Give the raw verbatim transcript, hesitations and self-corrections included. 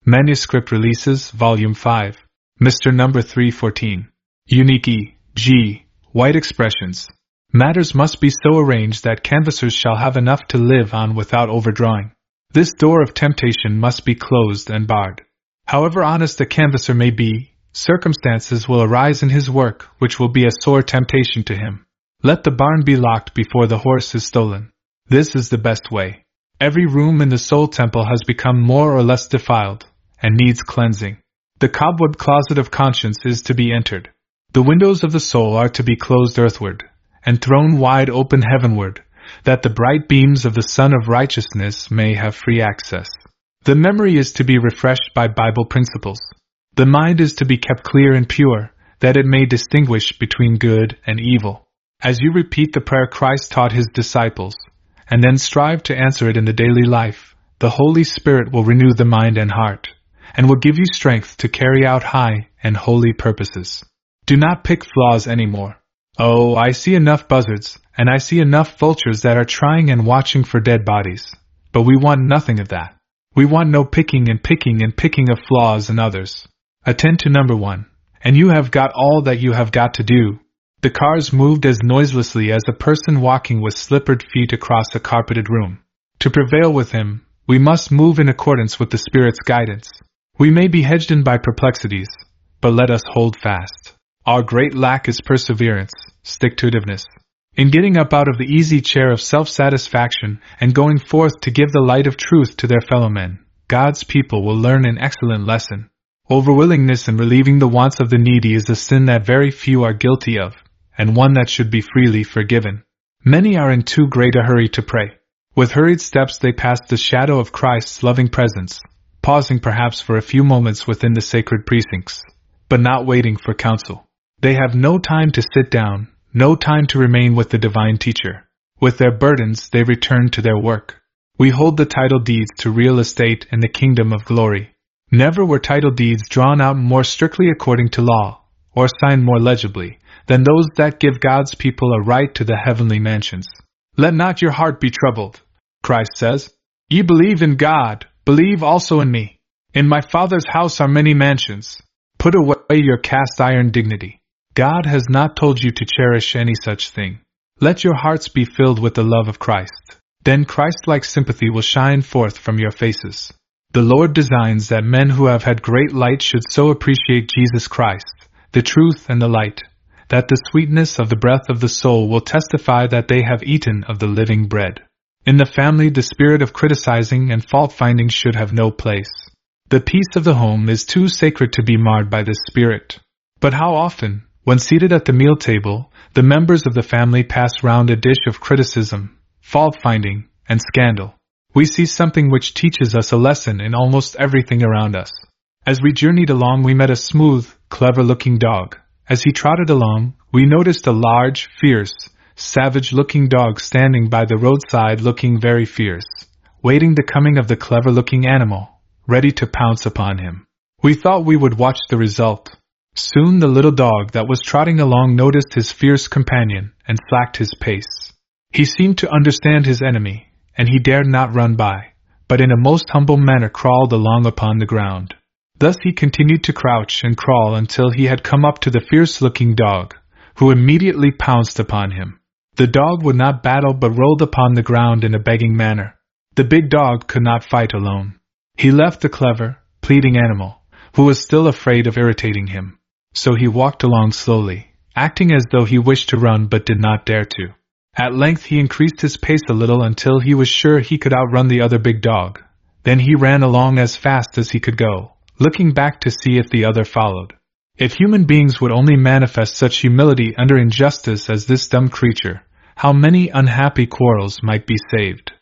Manuscript Releases, Volume five. Mister Number three fourteen. Unique E. G. White Expressions. Matters must be so arranged that canvassers shall have enough to live on without overdrawing. This door of temptation must be closed and barred. However honest a canvasser may be, circumstances will arise in his work which will be a sore temptation to him. Let the barn be locked before the horse is stolen. This is the best way. Every room in the soul temple has become more or less defiled, and needs cleansing. The cobweb closet of conscience is to be entered. The windows of the soul are to be closed earthward, and thrown wide open heavenward, that the bright beams of the Sun of Righteousness may have free access. The memory is to be refreshed by Bible principles. The mind is to be kept clear and pure, that it may distinguish between good and evil. As you repeat the prayer Christ taught his disciples, and then strive to answer it in the daily life, the Holy Spirit will renew the mind and heart, and will give you strength to carry out high and holy purposes. Do not pick flaws anymore. Oh, I see enough buzzards, and I see enough vultures that are trying and watching for dead bodies, but we want nothing of that. We want no picking and picking and picking of flaws in others. Attend to number one, and you have got all that you have got to do. The cars moved as noiselessly as a person walking with slippered feet across a carpeted room. To prevail with him, we must move in accordance with the Spirit's guidance. We may be hedged in by perplexities, but let us hold fast. Our great lack is perseverance, stick-to-itiveness. In getting up out of the easy chair of self-satisfaction and going forth to give the light of truth to their fellow men, God's people will learn an excellent lesson. Overwillingness in relieving the wants of the needy is a sin that very few are guilty of, and one that should be freely forgiven. Many are in too great a hurry to pray. With hurried steps they pass the shadow of Christ's loving presence, pausing perhaps for a few moments within the sacred precincts, but not waiting for counsel. They have no time to sit down, no time to remain with the divine teacher. With their burdens they return to their work. We hold the title deeds to real estate in the kingdom of glory. Never were title deeds drawn out more strictly according to law, or signed more legibly, than those that give God's people a right to the heavenly mansions. Let not your heart be troubled, Christ says. Ye believe in God, believe also in me. In my Father's house are many mansions. Put away your cast iron dignity. God has not told you to cherish any such thing. Let your hearts be filled with the love of Christ. Then Christ-like sympathy will shine forth from your faces. The Lord designs that men who have had great light should so appreciate Jesus Christ, the truth and the light, that the sweetness of the breath of the soul will testify that they have eaten of the living bread. In the family, the spirit of criticizing and fault-finding should have no place. The peace of the home is too sacred to be marred by this spirit. But how often, when seated at the meal table, the members of the family pass round a dish of criticism, fault-finding, and scandal. We see something which teaches us a lesson in almost everything around us. As we journeyed along, we met a smooth, clever-looking dog. As he trotted along, we noticed a large, fierce, savage-looking dog standing by the roadside looking very fierce, waiting the coming of the clever-looking animal, ready to pounce upon him. We thought we would watch the result. Soon the little dog that was trotting along noticed his fierce companion and slacked his pace. He seemed to understand his enemy, and he dared not run by, but in a most humble manner crawled along upon the ground. Thus he continued to crouch and crawl until he had come up to the fierce-looking dog, who immediately pounced upon him. The dog would not battle but rolled upon the ground in a begging manner. The big dog could not fight alone. He left the clever, pleading animal, who was still afraid of irritating him. So he walked along slowly, acting as though he wished to run but did not dare to. At length he increased his pace a little until he was sure he could outrun the other big dog. Then he ran along as fast as he could go, looking back to see if the other followed. If human beings would only manifest such humility under injustice as this dumb creature, how many unhappy quarrels might be saved.